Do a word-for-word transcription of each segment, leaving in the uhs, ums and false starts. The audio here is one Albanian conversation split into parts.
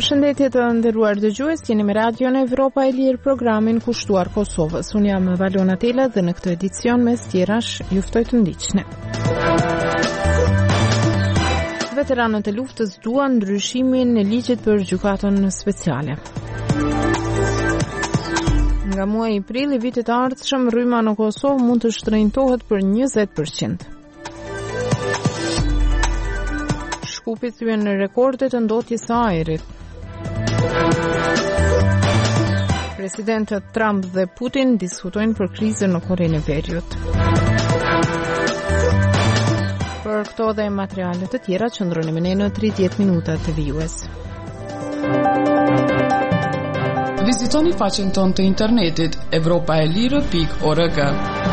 Përshëndetje të nderuar dëgjues, jeni me Radion Evropa e Lirë, programin kushtuar Kosovës. Unë jam Valona Tela dhe në këtë edicion mes tjerash ju ftoj të ndiqni. Veteranët e luftës duan ndryshimin e ligjit për gjykatën speciale. Nga muaji prill i vitit të ardhshëm, rryma në Kosovë mund të shtrenjtohet për njëzet përqind. Shkupi thyen në rekordet të ndotjes së ajrit. Presidentët Trump dhe Putin diskutojnë për krizën në Korenë e Veriut. Për këto dhe materiale të tjera qëndroni me ne në tridhjetë minuta të vijues. Vizitoni faqen tonë të internetit evropaelire pikë org.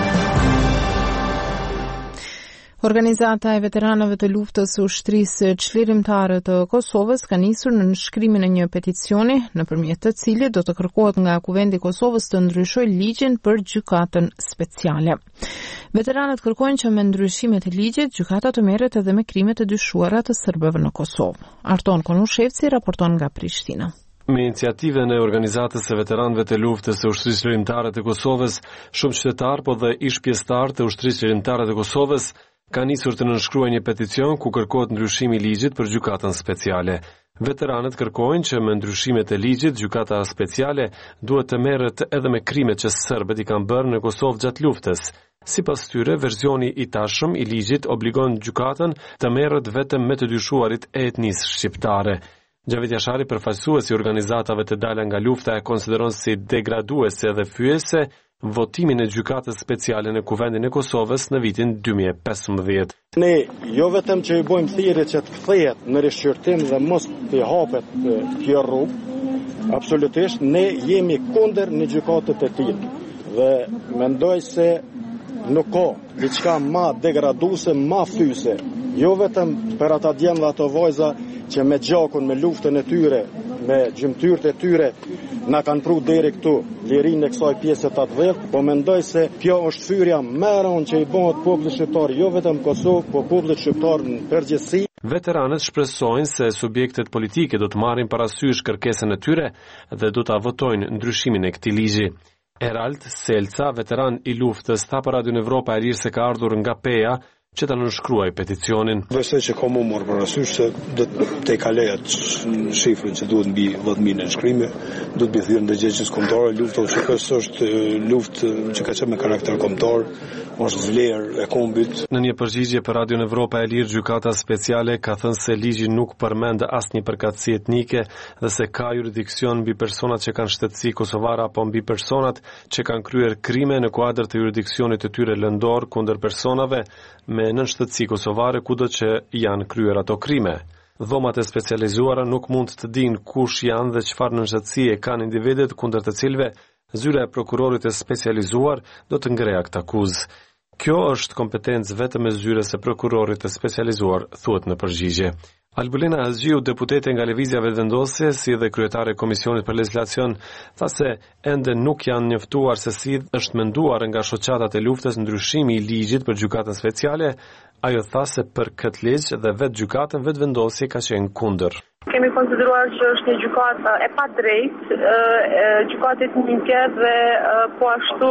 Organizata e veteranëve të luftës së ushtrisë çlirimtare të Kosovës ka nisur në nënshkrimin e një peticioni nëpërmjet të cilit do të kërkohet nga Kuvendi i Kosovës të ndryshojë ligjin për gjykatën speciale. Veteranët kërkojnë që me ndryshimet e ligjit gjykata të merret edhe me krimet e dyshuara të serbëve në Kosovë. Arton Konushevci raporton nga Prishtina. Me iniciativën e organizatës së veteranëve të luftës së ushtrisë çlirimtare të Kosovës, shumë qytetarë po dhe ish pjesëtarë të ushtrisë çlirimtare të Kosovës ka nisur të nënshkruajnë një peticion ku kërkohet ndryshimi i ligjit për gjykatën speciale. Veteranët kërkojnë që me ndryshimet e ligjit, gjykata speciale duhet të merret edhe me krimet që serbët i kanë bërë në Kosovë gjatë luftës. Sipas tyre, versioni i tashëm i ligjit obligon gjykatën të merret vetëm me të dyshuarit e etnisë shqiptare. Xhavet Jashari, përfaqësuesi i organizatave të dalë nga lufta, e konsideron si degraduese dhe fyese votimin e gjykatës speciale në Kuvendin e Kosovës në vitin dy mijë e pesëmbëdhjetë. Ne jo vetëm që i bojmë thirrje që të kthehet në rishqyrtim dhe mos të hapet kjo rrugë, absolutisht ne jemi kundër në gjykatët e tillë dhe mendoj se nuk ka diçka më degraduese, më fyese, jo vetëm për ata djemë dhe ato vajza që me gjakun, me luftën e tyre, me gjymtyrët e tyre, na kanë pru deri këtu lirinë e kësaj pjese të atë vellë, po mendoj se kjo është fyrja më e rëndë që i bëhet popullit shqiptar, jo vetëm Kosovë, po popullit shqiptar në përgjithësi. Veteranët shpresojnë se subjektet politike do të marrin parasysh kërkesën e tyre dhe do ta votojnë ndryshimin e këtij ligji. Erald Selca, veteran i luftës, tha për Radion Evropa e Lirë se ka ardhur nga Peja që ta nënshkruaj peticionin. Besoj që ka më marrë parasysh se do të kalojat në shifrën që duhet mbi dhjetë mijë nënshkrime, do të bëhet thirrje ndërgjegjës kombëtare, lufta që kjo është luftë që ka qenë me karakter kombëtar, është vlerë e kombit. Në një përgjigje për Radion Evropa e Lirë, gjykata speciale ka thënë se ligji nuk përmend asnjë përkatësi etnike dhe se ka jurisdiksion mbi personat që kanë shtetësi kosovare apo mbi personat që kanë kryer krime në kuadër të jurisdiksionit të tyre lëndor kundër personave me nënshtetësi kosovare kudo që janë kryer ato krime. Dhomat e specializuara nuk mund të dinë kush janë dhe çfarë nënshtetësi e kanë individet kundër të cilëve zyra e prokurorit e specializuar do të ngrejë akt akuzë. Kjo është kompetencë vetëm e zyrës së prokurorit të specializuar, thuhet në përgjigje. Albulina Azgjiu, deputete nga Lëvizja Vetëvendosje, si dhe kryetare e Komisionit për Legjislacion, tha se ende nuk janë njoftuar se si është menduar nga shoqatat e luftës ndryshimi i ligjit për gjykatën speciale. Ajo tha se për këtë ligj dhe vetë gjykatën Vetëvendosje ka qenë kundër. Kemi konsideruar që është një gjykatë e padrejtë, gjykatë etnike dhe po ashtu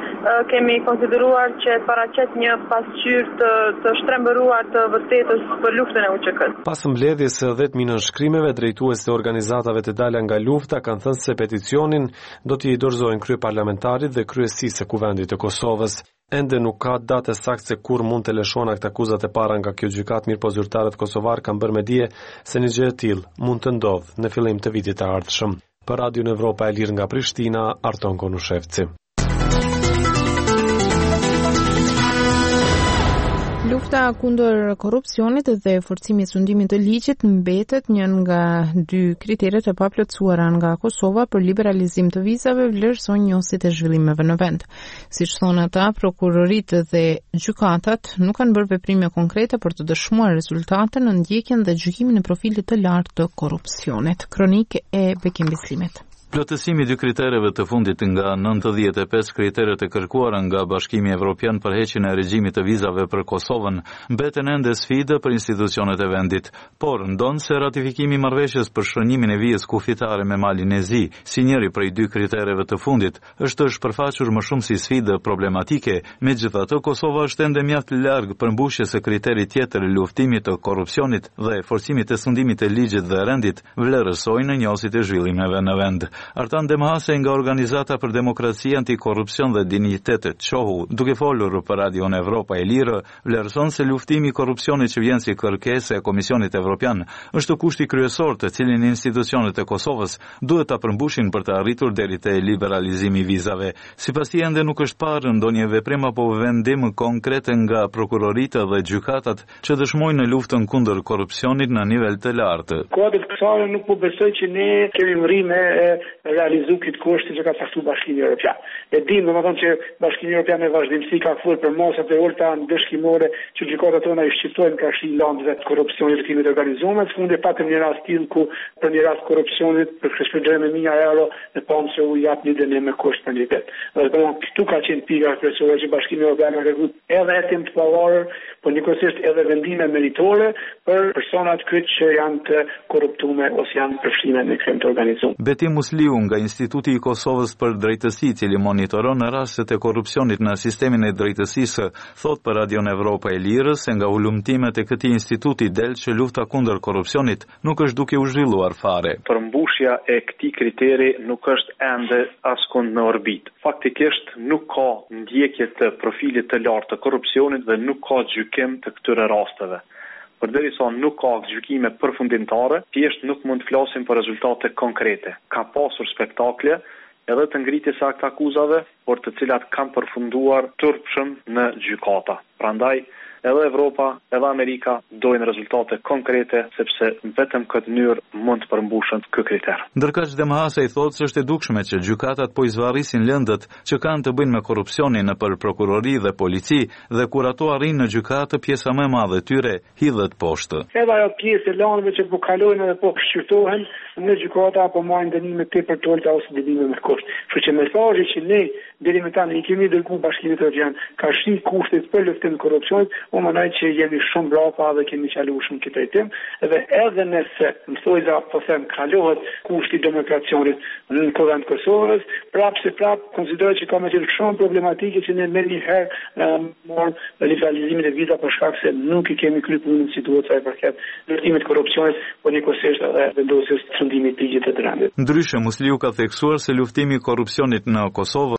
kemi konsideruar që paraqet një pasqyrë të, të shtrembëruar të vërtetës për luftën e U Q K-s. Pas mbledhjes së dhjetë mijë nënshkrimeve, drejtuesit e organizatave të dalë nga lufta kanë thënë se peticionin do t'i dorëzojnë kryeparlamentarit dhe kryesisë së Kuvendit të Kosovës. Ende nuk ka datë saktë se kur mund të lëshohen akt akuzat e para nga kjo gjykatë, mirë po zyrtarët kosovar kanë bërë me dije se një gjë e tillë mund të ndodhë në fillim të vitit të ardhshëm. Për Radion Evropa e Lirë nga Prishtina, Arton Konushevci. Lufta kundër korrupsionit dhe forcimi i sundimit të ligjit mbetet një nga dy kriteret e paplotësuara nga Kosova për liberalizim të vizave, vlerëson njësit e zhvillimeve në vend. Siç thonë ata, prokuroritë dhe gjykatat nuk kanë bërë veprime konkrete për të dëshmuar rezultate në ndjekjen dhe gjykimin e profilit të lartë të korrupsionit. Kronik e Bekim Bislimit. Plotësimi i dy kritereve të fundit nga nëntëdhjetë e pesë kriteret e kërkuara nga Bashkimi Evropian për heqjen e regjimit të vizave për Kosovën mbeten ende sfidë për institucionet e vendit, por ndonë se ratifikimi i marrëveshjes për shënimin e vijës kufitare me Malin e Zi, si njëri prej dy kritereve të fundit, është shpërfaqur më shumë si sfidë problematike. Megjithatë, Kosova është ende mjaft larg përmbushjes së kriterit tjetër, luftimit të korrupsionit dhe forcimit të sundimit të ligjit dhe rendit, vlerësojnë njohësit e zhvillimeve në vend. Artan Demhase nga Organizata për Demokraci, Antikorrupsion dhe Dinjitet Çohu, duke folur për Radion Evropa e Lirë, vlerëson se luftimi i korrupsionit që vjen si kërkesë e Komisionit Evropian është kushti kryesor të cilin institucionet e Kosovës duhet ta përmbushin për të arritur deri te liberalizimi i vizave. Sipas tij ende nuk është parë ndonjë veprim apo vendim konkret nga prokuroritë dhe gjykatat që dëshmojnë në luftën kundër korrupsionit në nivel të lartë. Kodit kësaj nuk po besoj që ne kemi mërime me realizu këtë kushte që ka caktuar Bashkimi Evropian. E dim domethënë që Bashkimi Evropian me vazhdimsi ka folur për mosat e ulta dëshkimore që gjykata tona i shqiptojnë ka shi landëve të korrupsionit të krimit të organizuar. Në fund e patëm një rast tillë ku për një rast korrupsionit për shpërndrim me mijë euro në pamë se u jap një dënim me kusht për një vit. Dhe domethënë këtu ka qenë pika kryesore që Bashkimi Evropian ka kërkuar edhe hetim të pavarur, por njëkohësisht edhe vendime meritore për personat këtë që janë të korruptuar ose janë përfshirë në krim të organizuar. Betim Musliu nga Instituti i Kosovës për Drejtësi, i cili monitoron rastet e korrupsionit në sistemin e drejtësisë, thot për Radion Evropa e Lirë se nga ulëmtimet e këtij instituti del që lufta kundër korrupsionit nuk është duke u zhvilluar fare. Përmbushja e këtij kriteri nuk është ende askund në orbit. Faktikisht nuk ka ndjekje të profilit të lartë të korrupsionit dhe nuk ka gjykim të këtyre rasteve. Përderisa nuk ka gjykime përfundimtare, thjesht nuk mund të flasim për rezultate konkrete. Ka pasur spektakle edhe të ngritjes së akt akuzave, por të cilat kanë përfunduar turpshëm në gjykata. Prandaj edhe Evropa, edhe Amerika dojnë rezultate konkrete sepse vetëm këtë mënyrë mund të përmbushen ky kriter. Ndërkaq Demhase i thotë se është e dukshme që gjykatat po i zvarrisin lëndët që kanë të bëjnë me korrupsionin nëpër prokurori dhe polici dhe kur ato arrin në gjykatë pjesa më e madhe e tyre hidhet poshtë. Edhe ajo pjesë e lëndëve që po kalojnë dhe po shqyrtohen në gjykata apo marrin dënime tepër të ulta ose dënime me kusht. Kështu që mesazhi që ne deri më tani i kemi dërguar Bashkimit Evropian ka shi kushtet për luftim të korrupsionit, unë mendoj që jemi shumë brapa dhe kemi qaluar shumë këtë drejtim, edhe edhe nëse mësojza po them kalohet kushti i demokracionit në kuvend të Kosovës, prapë se prapë konsideroj që ka më shumë shumë problematike që ne më një herë marr liberalizimin e vizave për shkak se nuk i kemi kryer punën si duhet sa i përket luftimit të korrupsionit, por njëkohësisht edhe vendosjes së fundimit të ligjit të rendit. Ndryshe, Musliu ka theksuar se luftimi i korrupsionit në Kosovë